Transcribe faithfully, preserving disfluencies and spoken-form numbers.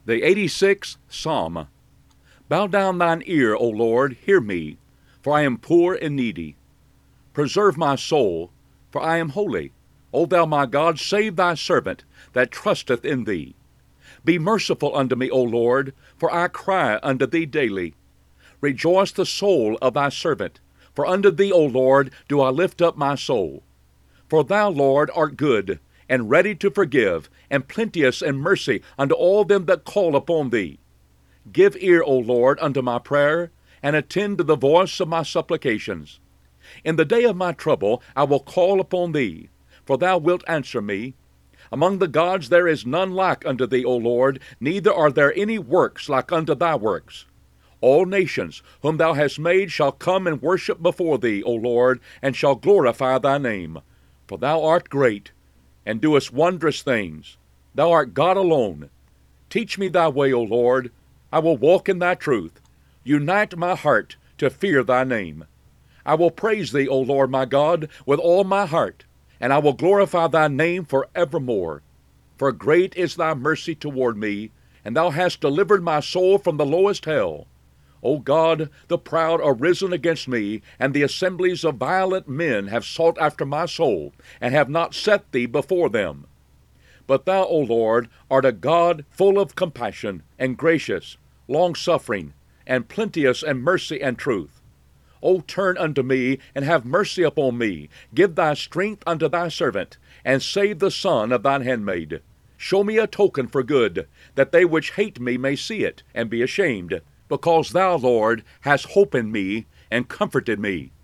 The eighty-sixth Psalm. Bow down thine ear, O Lord, hear me, for I am poor and needy. Preserve my soul, for I am holy. O thou my God, save thy servant that trusteth in thee. Be merciful unto me, O Lord, for I cry unto thee daily. Rejoice the soul of thy servant, for unto thee, O Lord, do I lift up my soul. For thou, Lord, art good, and ready to forgive, and plenteous in mercy unto all them that call upon thee. Give ear, O Lord, unto my prayer, and attend to the voice of my supplications. In the day of my trouble I will call upon thee, for thou wilt answer me. Among the gods there is none like unto thee, O Lord, neither are there any works like unto thy works. All nations whom thou hast made shall come and worship before thee, O Lord, and shall glorify thy name. For thou art great, and doest wondrous things. Thou art God alone. Teach me thy way, O Lord. I will walk in thy truth. Unite my heart to fear thy name. I will praise thee, O Lord my God, with all my heart, and I will glorify thy name for evermore. For great is thy mercy toward me, and thou hast delivered my soul from the lowest hell. O God, the proud are risen against me, and the assemblies of violent men have sought after my soul, and have not set thee before them. But thou, O Lord, art a God full of compassion, and gracious, long-suffering, and plenteous in mercy and truth. O turn unto me, and have mercy upon me. Give thy strength unto thy servant, and save the son of thine handmaid. Show me a token for good, that they which hate me may see it, and be ashamed, because thou, Lord, hast hope in me, and comforted me.